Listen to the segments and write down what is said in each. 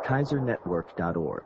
KaiserNetwork.org.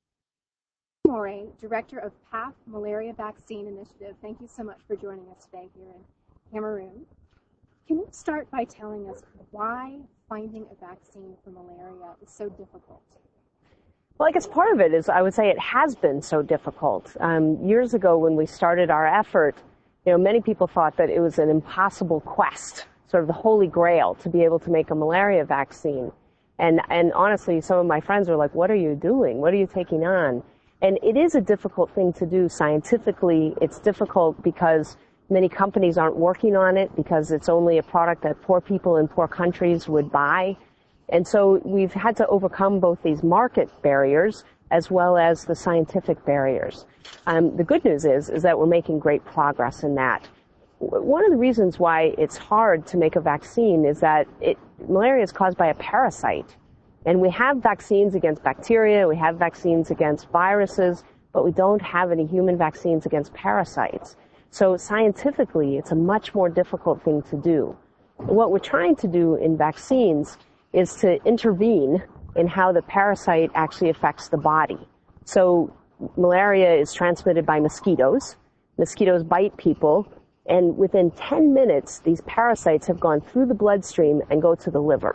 Moray, Director of PATH Malaria Vaccine Initiative, thank you so much for joining us today here in Cameroon. Can you start by telling us why finding a vaccine for malaria is so difficult? Well, I guess part of it is, I would say, it has been so difficult. Years ago when we started our effort, many people thought that it was an impossible quest, sort of the holy grail, to be able to make a malaria vaccine. And honestly, some of my friends were like, what are you doing? What are you taking on? And it is a difficult thing to do scientifically. It's difficult because many companies aren't working on it, because it's only a product that poor people in poor countries would buy. And so we've had to overcome both these market barriers as well as the scientific barriers. The good news is that we're making great progress in that. One of the reasons why it's hard to make a vaccine is that malaria is caused by a parasite. And we have vaccines against bacteria, we have vaccines against viruses, but we don't have any human vaccines against parasites. So scientifically, it's a much more difficult thing to do. What we're trying to do in vaccines is to intervene in how the parasite actually affects the body. So malaria is transmitted by mosquitoes. Mosquitoes bite people, and within 10 minutes, these parasites have gone through the bloodstream and go to the liver.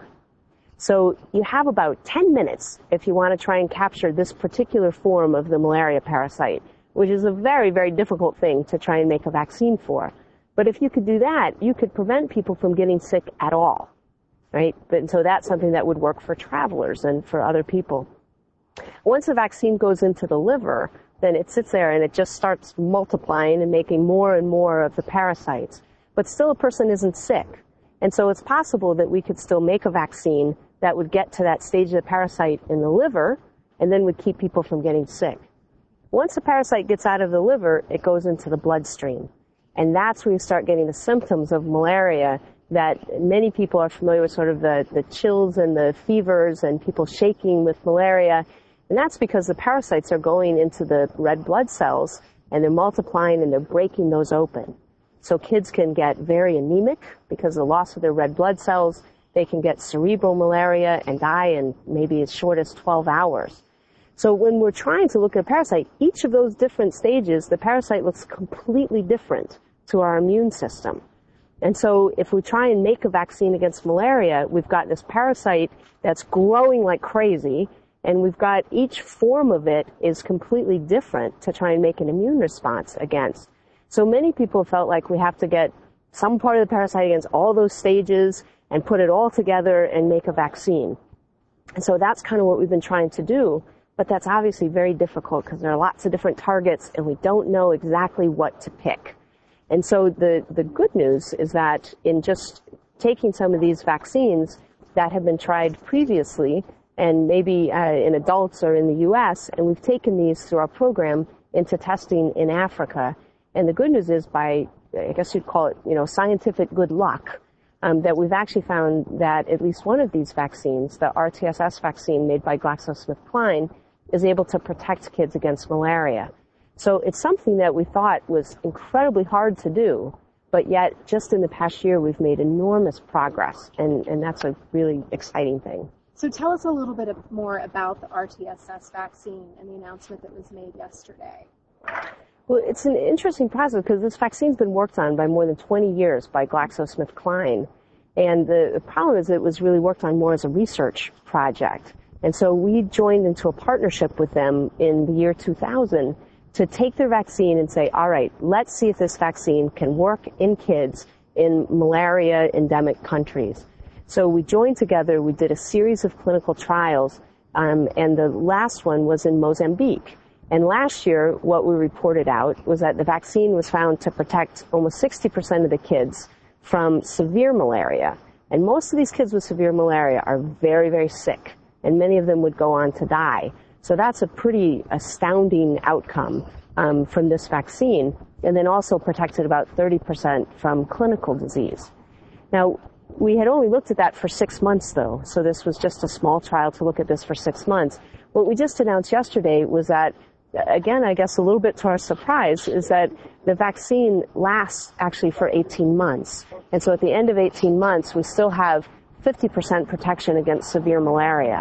So you have about 10 minutes if you want to try and capture this particular form of the malaria parasite, which is a very, very difficult thing to try and make a vaccine for. But if you could do that, you could prevent people from getting sick at all, right? So that's something that would work for travelers and for other people. Once the vaccine goes into the liver, then it sits there and it just starts multiplying and making more and more of the parasites. But still a person isn't sick. And so it's possible that we could still make a vaccine that would get to that stage of the parasite in the liver and then would keep people from getting sick. Once the parasite gets out of the liver, it goes into the bloodstream. And that's when you start getting the symptoms of malaria that many people are familiar with, sort of the chills and the fevers and people shaking with malaria. And that's because the parasites are going into the red blood cells and they're multiplying and they're breaking those open. So kids can get very anemic because of the loss of their red blood cells. They can get cerebral malaria and die in maybe as short as 12 hours. So when we're trying to look at a parasite, each of those different stages, the parasite looks completely different to our immune system. And so if we try and make a vaccine against malaria, we've got this parasite that's growing like crazy, and we've got each form of it is completely different to try and make an immune response against. So many people felt like we have to get some part of the parasite against all those stages and put it all together and make a vaccine. And so that's kind of what we've been trying to do, but that's obviously very difficult because there are lots of different targets and we don't know exactly what to pick. And so the good news is that in just taking some of these vaccines that have been tried previously, and maybe in adults or in the U.S., and we've taken these through our program into testing in Africa. And the good news is, by, I guess you'd call it, scientific good luck, that we've actually found that at least one of these vaccines, the RTSS vaccine made by GlaxoSmithKline, is able to protect kids against malaria. So it's something that we thought was incredibly hard to do, but yet just in the past year we've made enormous progress, and that's a really exciting thing. So tell us a little bit more about the RTSS vaccine and the announcement that was made yesterday. Well, it's an interesting process because this vaccine's been worked on by more than 20 years by GlaxoSmithKline. And the problem is it was really worked on more as a research project. And so we joined into a partnership with them in the year 2000 to take their vaccine and say, all right, let's see if this vaccine can work in kids in malaria endemic countries. So we joined together, we did a series of clinical trials, and the last one was in Mozambique. And last year, what we reported out was that the vaccine was found to protect almost 60% of the kids from severe malaria. And most of these kids with severe malaria are very, very sick, and many of them would go on to die. So that's a pretty astounding outcome from this vaccine, and then also protected about 30% from clinical disease. Now, we had only looked at that for 6 months, though, so this was just a small trial to look at this for 6 months. What we just announced yesterday was that, again, I guess a little bit to our surprise, is that the vaccine lasts actually for 18 months. And so at the end of 18 months, we still have 50% protection against severe malaria.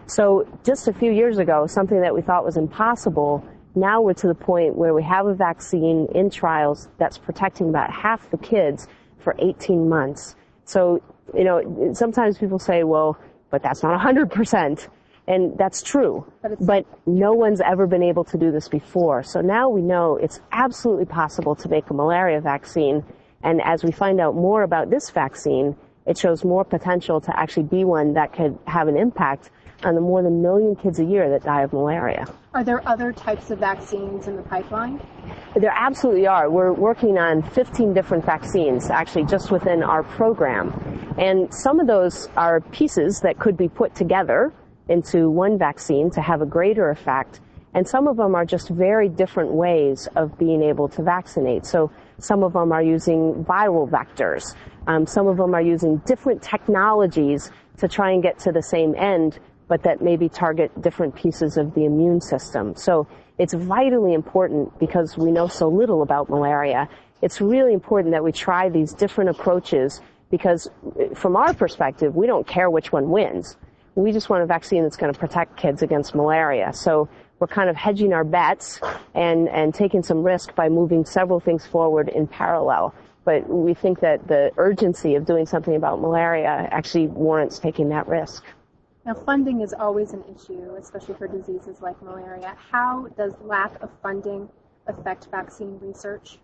So just a few years ago, something that we thought was impossible, now we're to the point where we have a vaccine in trials that's protecting about half the kids for 18 months. So, sometimes people say, well, but that's not 100%. And that's true. But no one's ever been able to do this before. So now we know it's absolutely possible to make a malaria vaccine. And as we find out more about this vaccine, it shows more potential to actually be one that could have an impact on the more than 1 million kids a year that die of malaria. Are there other types of vaccines in the pipeline? There absolutely are. We're working on 15 different vaccines, actually, just within our program. And some of those are pieces that could be put together into one vaccine to have a greater effect. And some of them are just very different ways of being able to vaccinate. So some of them are using viral vectors. Some of them are using different technologies to try and get to the same end, but that maybe target different pieces of the immune system. So it's vitally important, because we know so little about malaria. It's really important that we try these different approaches, because from our perspective, we don't care which one wins. We just want a vaccine that's going to protect kids against malaria. So we're kind of hedging our bets and taking some risk by moving several things forward in parallel. But we think that the urgency of doing something about malaria actually warrants taking that risk. Now, funding is always an issue, especially for diseases like malaria. How does lack of funding affect vaccine research?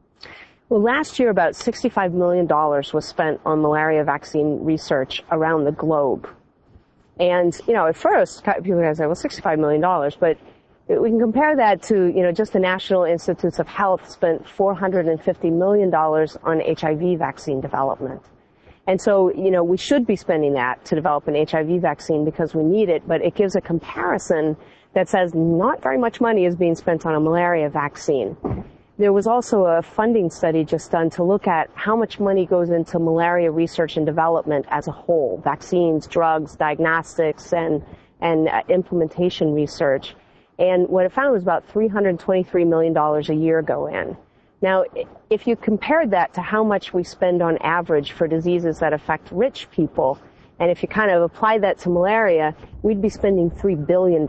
Well, last year about $65 million was spent on malaria vaccine research around the globe. And, at first, people are going to say, well, $65 million, but we can compare that to, just the National Institutes of Health spent $450 million on HIV vaccine development. And so, we should be spending that to develop an HIV vaccine because we need it, but it gives a comparison that says not very much money is being spent on a malaria vaccine. There was also a funding study just done to look at how much money goes into malaria research and development as a whole, vaccines, drugs, diagnostics, and implementation research. And what it found was about $323 million a year go in. Now, if you compared that to how much we spend on average for diseases that affect rich people, and if you kind of apply that to malaria, we'd be spending $3 billion.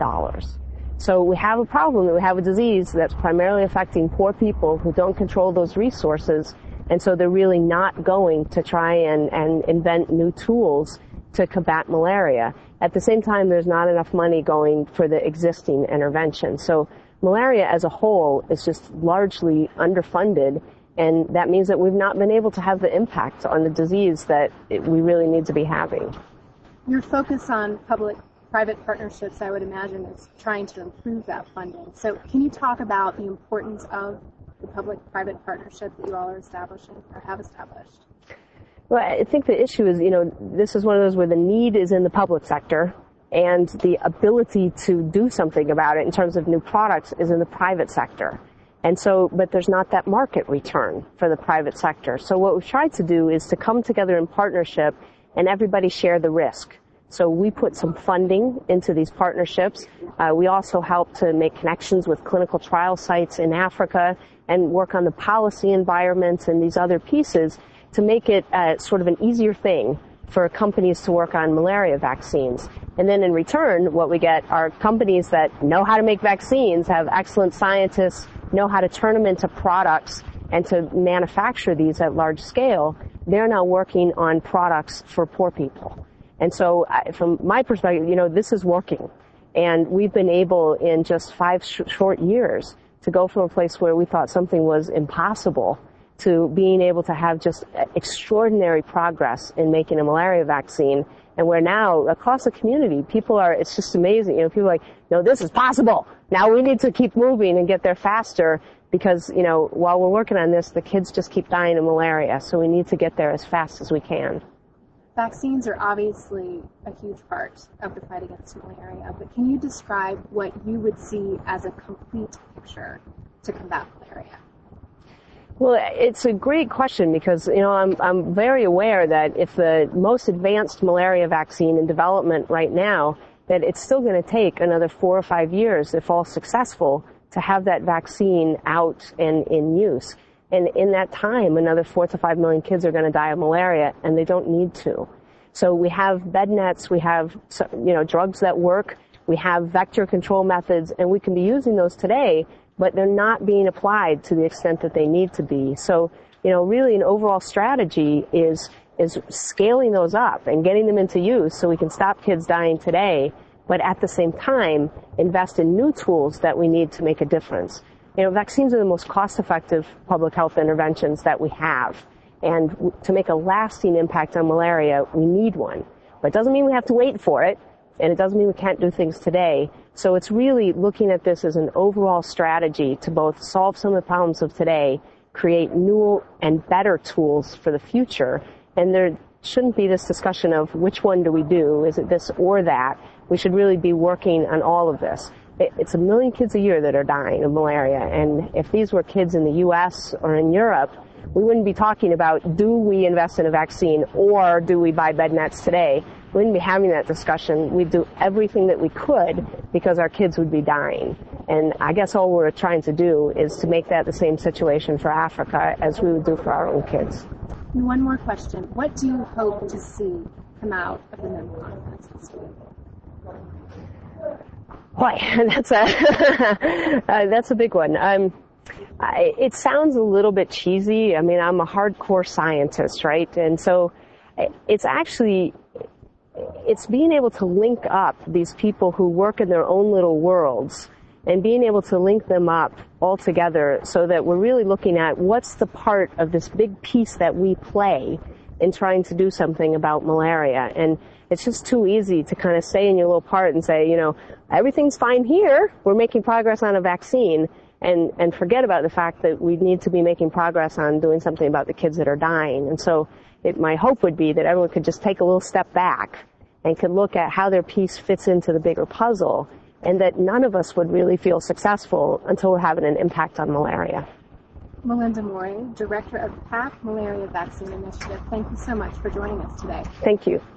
So we have a problem that we have a disease that's primarily affecting poor people who don't control those resources, and so they're really not going to try and invent new tools to combat malaria. At the same time, there's not enough money going for the existing intervention. So malaria as a whole is just largely underfunded, and that means that we've not been able to have the impact on the disease that we really need to be having. Your focus on public-private partnerships, I would imagine, is trying to improve that funding. So can you talk about the importance of the public-private partnership that you all are establishing or have established? Well, I think the issue is, this is one of those where the need is in the public sector, and the ability to do something about it in terms of new products is in the private sector. And so, but there's not that market return for the private sector. So what we've tried to do is to come together in partnership and everybody share the risk. So we put some funding into these partnerships. We also help to make connections with clinical trial sites in Africa and work on the policy environments and these other pieces to make it sort of an easier thing for companies to work on malaria vaccines. And then in return, what we get are companies that know how to make vaccines, have excellent scientists, know how to turn them into products and to manufacture these at large scale. They're now working on products for poor people. And so from my perspective, this is working. And we've been able in just 5 short years to go from a place where we thought something was impossible to being able to have just extraordinary progress in making a malaria vaccine. And where now, across the community, it's just amazing. People are like, no, this is possible. Now we need to keep moving and get there faster because, while we're working on this, the kids just keep dying of malaria. So we need to get there as fast as we can. Vaccines are obviously a huge part of the fight against malaria, but can you describe what you would see as a complete picture to combat malaria? Well, it's a great question because, I'm very aware that if the most advanced malaria vaccine in development right now, that it's still going to take another 4 or 5 years, if all successful, to have that vaccine out and in use. And in that time, another 4 to 5 million kids are going to die of malaria, and they don't need to. So we have bed nets, we have, drugs that work, we have vector control methods, and we can be using those today, but they're not being applied to the extent that they need to be. So, really an overall strategy is scaling those up and getting them into use so we can stop kids dying today, but at the same time, invest in new tools that we need to make a difference. Vaccines are the most cost-effective public health interventions that we have. And to make a lasting impact on malaria, we need one. But it doesn't mean we have to wait for it, and it doesn't mean we can't do things today. So it's really looking at this as an overall strategy to both solve some of the problems of today, create new and better tools for the future. And there shouldn't be this discussion of which one do we do, is it this or that? We should really be working on all of this. It's 1 million kids a year that are dying of malaria, and if these were kids in the U.S. or in Europe, we wouldn't be talking about, do we invest in a vaccine or do we buy bed nets today? We wouldn't be having that discussion. We'd do everything that we could because our kids would be dying. And I guess all we're trying to do is to make that the same situation for Africa as we would do for our own kids. And one more question. What do you hope to see come out of the NIM conference this week? Boy, that's a big one. It sounds a little bit cheesy. I mean, I'm a hardcore scientist, right? And so it's being able to link up these people who work in their own little worlds and being able to link them up all together so that we're really looking at what's the part of this big piece that we play in trying to do something about malaria. And it's just too easy to kind of stay in your little part and say, everything's fine here. We're making progress on a vaccine. And forget about the fact that we need to be making progress on doing something about the kids that are dying. And so my hope would be that everyone could just take a little step back and could look at how their piece fits into the bigger puzzle, and that none of us would really feel successful until we're having an impact on malaria. Melinda Morey, Director of PATH Malaria Vaccine Initiative, thank you so much for joining us today. Thank you.